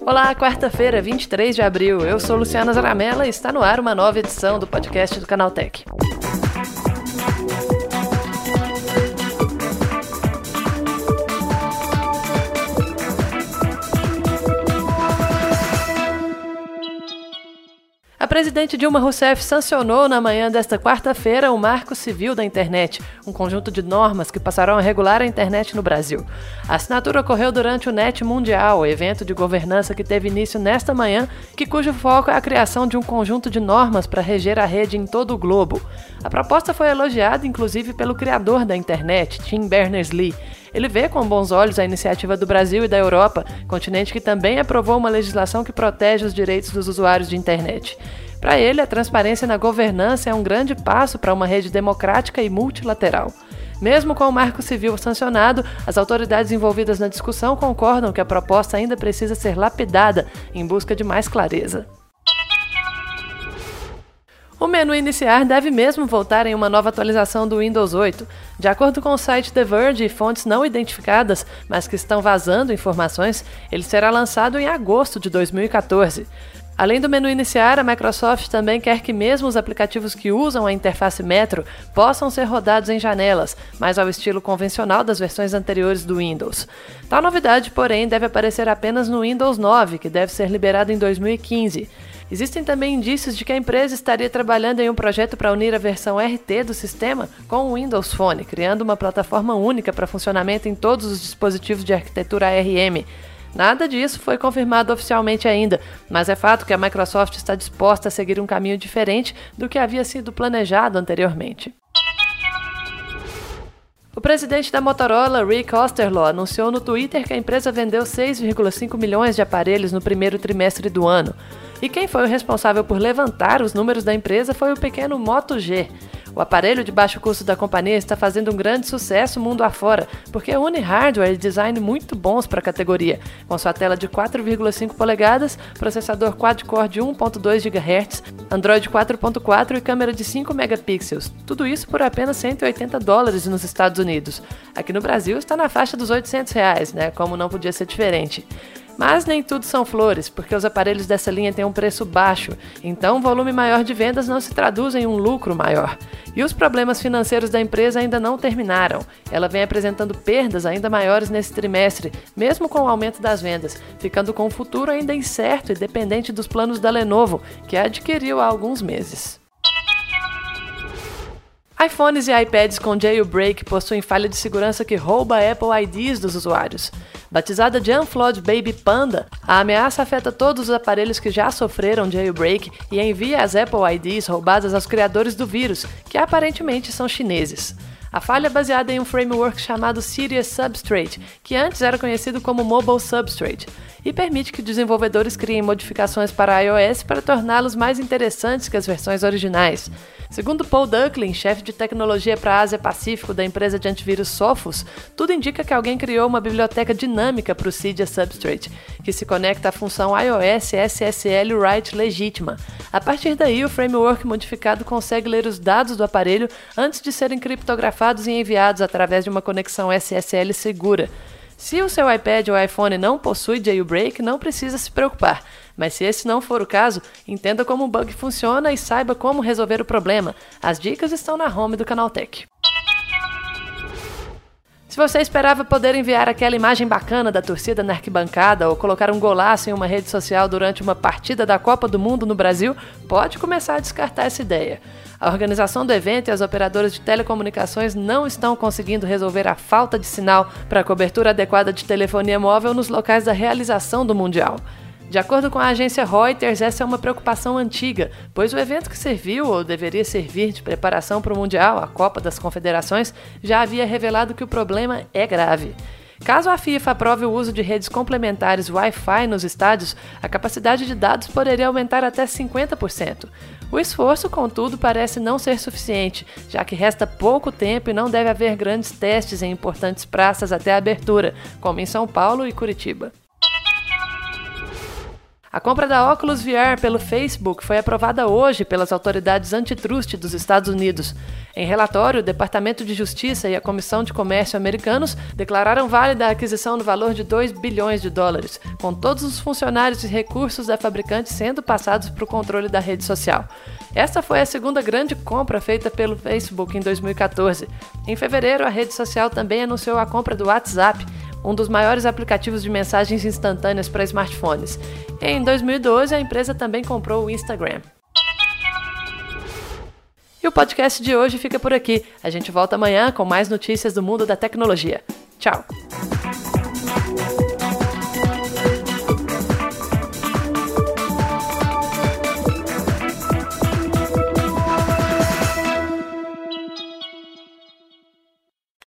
Olá, quarta-feira, 23 de abril. Eu sou Luciana Zaramella e está no ar uma nova edição do podcast do Canaltech. A presidente Dilma Rousseff sancionou na manhã desta quarta-feira o Marco Civil da Internet, um conjunto de normas que passarão a regular a internet no Brasil. A assinatura ocorreu durante o NET Mundial, evento de governança que teve início nesta manhã, cujo foco é a criação de um conjunto de normas para reger a rede em todo o globo. A proposta foi elogiada, inclusive, pelo criador da internet, Tim Berners-Lee. Ele vê com bons olhos a iniciativa do Brasil e da Europa, continente que também aprovou uma legislação que protege os direitos dos usuários de internet. Para ele, a transparência na governança é um grande passo para uma rede democrática e multilateral. Mesmo com o Marco Civil sancionado, as autoridades envolvidas na discussão concordam que a proposta ainda precisa ser lapidada em busca de mais clareza. O menu iniciar deve mesmo voltar em uma nova atualização do Windows 8. De acordo com o site The Verge e fontes não identificadas, mas que estão vazando informações, ele será lançado em agosto de 2014. Além do menu iniciar, a Microsoft também quer que mesmo os aplicativos que usam a interface Metro possam ser rodados em janelas, mais ao estilo convencional das versões anteriores do Windows. Tal novidade, porém, deve aparecer apenas no Windows 9, que deve ser liberado em 2015. Existem também indícios de que a empresa estaria trabalhando em um projeto para unir a versão RT do sistema com o Windows Phone, criando uma plataforma única para funcionamento em todos os dispositivos de arquitetura ARM. Nada disso foi confirmado oficialmente ainda, mas é fato que a Microsoft está disposta a seguir um caminho diferente do que havia sido planejado anteriormente. O presidente da Motorola, Rick Osterloh, anunciou no Twitter que a empresa vendeu 6,5 milhões de aparelhos no primeiro trimestre do ano. E quem foi o responsável por levantar os números da empresa foi o pequeno Moto G. O aparelho de baixo custo da companhia está fazendo um grande sucesso mundo afora, porque une hardware e design muito bons para a categoria, com sua tela de 4,5 polegadas, processador quad-core de 1.2 GHz, Android 4.4 e câmera de 5 megapixels. Tudo isso por apenas $180 nos Estados Unidos. Aqui no Brasil está na faixa dos R$800, né? Como não podia ser diferente. Mas nem tudo são flores, porque os aparelhos dessa linha têm um preço baixo, então o volume maior de vendas não se traduz em um lucro maior. E os problemas financeiros da empresa ainda não terminaram. Ela vem apresentando perdas ainda maiores nesse trimestre, mesmo com o aumento das vendas, ficando com um futuro ainda incerto e dependente dos planos da Lenovo, que a adquiriu há alguns meses. iPhones e iPads com jailbreak possuem falha de segurança que rouba Apple IDs dos usuários. Batizada de Unflawed Baby Panda, a ameaça afeta todos os aparelhos que já sofreram jailbreak e envia as Apple IDs roubadas aos criadores do vírus, que aparentemente são chineses. A falha é baseada em um framework chamado Sirius Substrate, que antes era conhecido como Mobile Substrate, e permite que desenvolvedores criem modificações para iOS para torná-los mais interessantes que as versões originais. Segundo Paul Ducklin, chefe de tecnologia para a Ásia-Pacífico da empresa de antivírus Sophos, tudo indica que alguém criou uma biblioteca dinâmica para o Cydia Substrate, que se conecta à função iOS SSL Write legítima. A partir daí, o framework modificado consegue ler os dados do aparelho antes de serem criptografados e enviados através de uma conexão SSL segura. Se o seu iPad ou iPhone não possui jailbreak, não precisa se preocupar. Mas se esse não for o caso, entenda como o bug funciona e saiba como resolver o problema. As dicas estão na home do Canaltech. Se você esperava poder enviar aquela imagem bacana da torcida na arquibancada ou colocar um golaço em uma rede social durante uma partida da Copa do Mundo no Brasil, pode começar a descartar essa ideia. A organização do evento e as operadoras de telecomunicações não estão conseguindo resolver a falta de sinal para a cobertura adequada de telefonia móvel nos locais da realização do Mundial. De acordo com a agência Reuters, essa é uma preocupação antiga, pois o evento que serviu ou deveria servir de preparação para o Mundial, a Copa das Confederações, já havia revelado que o problema é grave. Caso a FIFA aprove o uso de redes complementares Wi-Fi nos estádios, a capacidade de dados poderia aumentar até 50%. O esforço, contudo, parece não ser suficiente, já que resta pouco tempo e não deve haver grandes testes em importantes praças até a abertura, como em São Paulo e Curitiba. A compra da Oculus VR pelo Facebook foi aprovada hoje pelas autoridades antitrust dos Estados Unidos. Em relatório, o Departamento de Justiça e a Comissão de Comércio americanos declararam válida a aquisição no valor de 2 bilhões de dólares, com todos os funcionários e recursos da fabricante sendo passados para o controle da rede social. Esta foi a segunda grande compra feita pelo Facebook em 2014. Em fevereiro, a rede social também anunciou a compra do WhatsApp, um dos maiores aplicativos de mensagens instantâneas para smartphones. Em 2012, a empresa também comprou o Instagram. E o podcast de hoje fica por aqui. A gente volta amanhã com mais notícias do mundo da tecnologia. Tchau!